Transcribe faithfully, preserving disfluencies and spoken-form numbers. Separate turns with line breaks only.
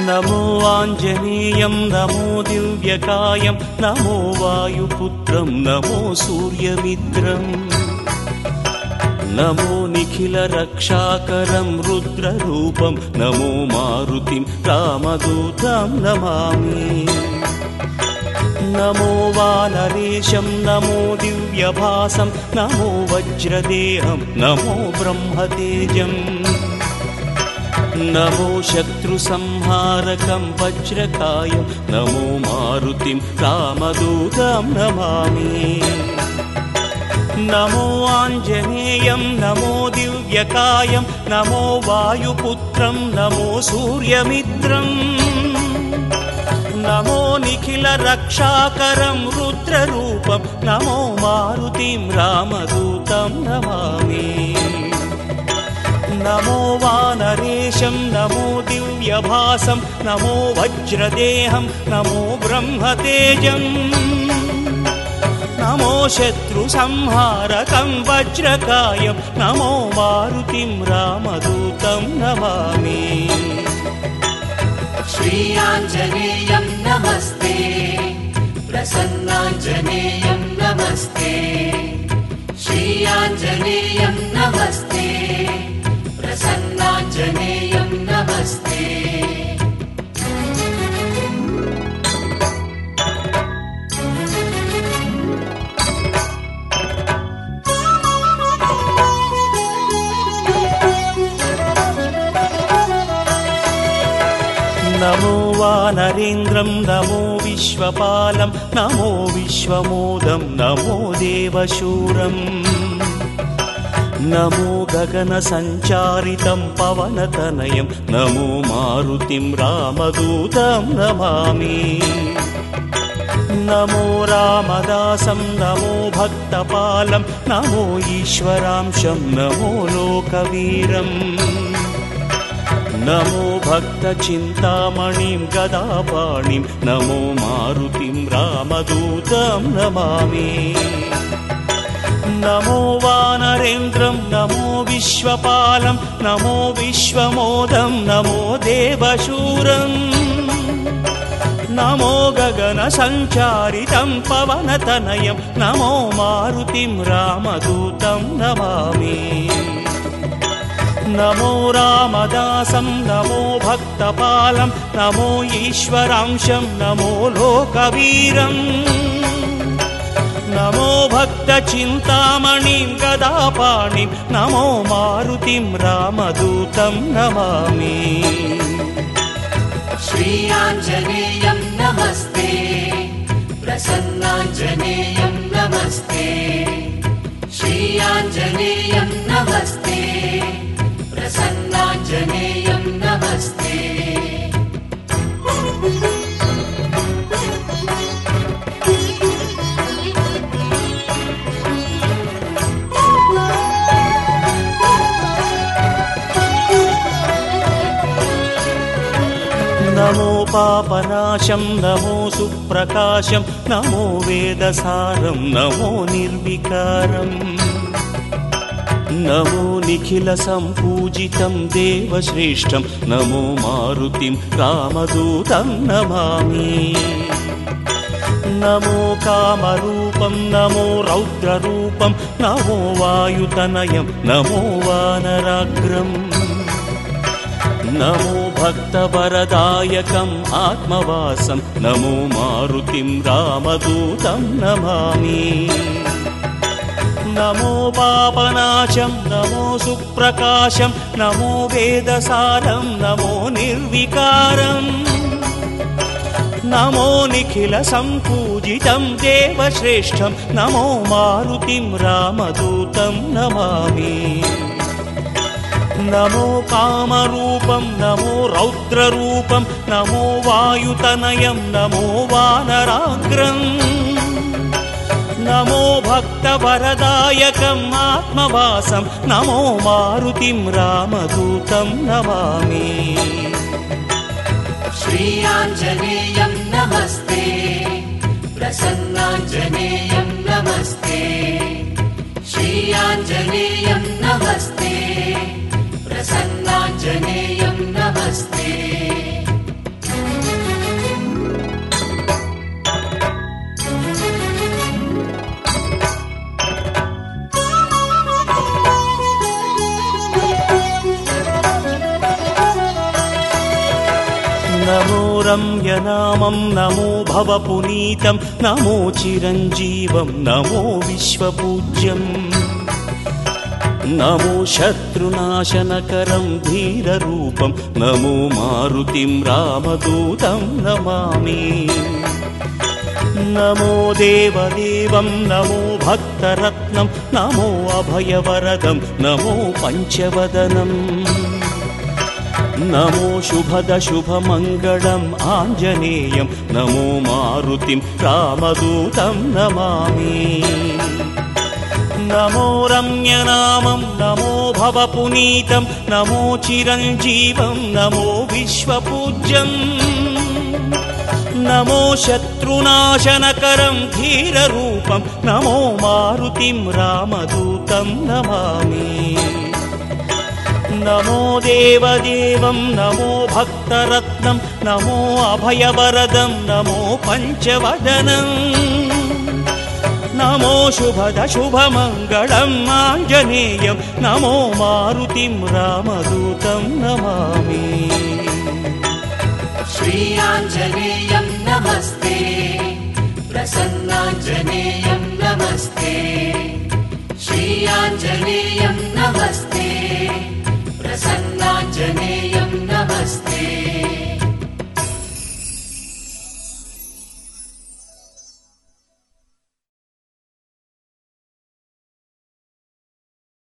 नमो आञ्जनेयं नमो दिव्यकायं नमो वायुपुत्रं नमो सूर्यमित्रम् नमो निखिलरक्षाकरं रुद्ररूपं नमो मारुतिं रामदूतं नमामि नमो वानरेशं नमो दिव्यभासं नमो वज्रदेहं नमो ब्रह्मतेजम् नमो शत्रुसंहारकं वज्रकायं नमो मारुतिं रामदूतं नमामि नमो आञ्जनेयं नमो दिव्यकायं नमो वायुपुत्रं नमो सूर्यमित्रम् नमो निखिलरक्षाकरं रुद्ररूपं नमो मारुतिं रामदूतं नमामि नमो वानरेशं नमो दिव्यभासं नमो वज्रदेहं नमो ब्रह्मतेजम् नमो शत्रुसंहारकं वज्रकायं नमो मारुतिं रामदूतं नमामि
श्री आञ्जनेयं नमस्ते प्रसन्नाञ्जनेयं नमस्ते श्री आञ्जनेयं नमस्ते प्रसन्नाञ्जनेयं नमस्ते
नमो वानरेन्द्रं नमो विश्वपालं नमो विश्वमोदं नमो देवशूरम् नमो गगनसञ्चारितं पवनतनयं नमो मारुतिं रामदूतं नमामि नमो रामदासं नमो भक्तपालं नमो ईश्वरांशं नमो लोकवीरम् नमो भक्तचिन्तामणिं गदापाणिं नमो मारुतिं रामदूतं नमामि नमो वानरेन्द्रं नमो विश्वपालं नमो विश्वमोदं नमो देवशूरम् नमो गगनसञ्चारितं पवनतनयं नमो मारुतिं रामदूतं नमामि नमो रामदासं नमो भक्तपालं नमो ईश्वरांशं नमो लोकवीरम् नमो भक्तचिन्तामणिं गदापाणिं नमो मारुतिं रामदूतं नमामि
श्री आञ्जनेयं नमस्ते प्रसन्नाञ्जनेयं नमस्ते श्री आञ्जनेयं नमस्ते प्रसन्नाञ्जनेयं नमस्ते
नमो पापनाशं नमो सुप्रकाशं नमो वेदसारं नमो निर्विकारम् नमो निखिलसम्पूजितं देवश्रेष्ठं नमो मारुतिं रामदूतं नमामि नमो कामरूपं नमो रौद्ररूपं नमो वायुतनयं नमो वानराग्रम् नमो भक्तवरदायकम् आत्मवासं नमो मारुतिं रामदूतं नमामि नमो पापनाशं नमो सुप्रकाशं नमो वेदसारं नमो निर्विकारम् नमो निखिलसम्पूजितं देवश्रेष्ठं नमो मारुतिं रामदूतं नमामि नमो कामरूपं नमो रौद्ररूपं नमो वायुतनयं नमो वानराग्रम् नमो भक्तवरदायकम् आत्मवासं नमो मारुतिं रामदूतं नमामि
श्री आञ्जनेयं नमस्ते प्रसन्नाञ्जनेयं नमस्ते श्री आञ्जनेयं नमस्ते प्रसन्नाञ्जनेयं नमस्ते
రమ్యనామం నమో భవపునీతం నమో చిరంజీవం నమో విశ్వపూజ్యం నమో శత్రునాశనకరం ధీరరూపం నమో మారుతిం రామదూతం నమామి నమో దేవదేవం నమో భక్తరత్నం నమో అభయవరదం నమో పంచవదనం నమో శుభద శుభమంగళం ఆంజనేయం నమో మారుతిం రామదూతం నమామి నమో రమ్యనామం నమో భవపునీతం నమో చిరంజీవం నమో విశ్వపూజ్యం నమో శత్రునాశనకరం ధీరరూపం నమో మారుతిం రామదూతం నమామి నమో దేవదేవం నమో భక్తరత్నం నమో అభయవరదం నమో పంచవదనం నమో శుభద శుభమంగళం ఆంజనేయం నమో మారుతిం రామదూతం నమామి
श्री आञ्जनेयं नमस्ते प्रसन्नाञ्जनेयं नमस्ते श्री आञ्जनेयं नमस्ते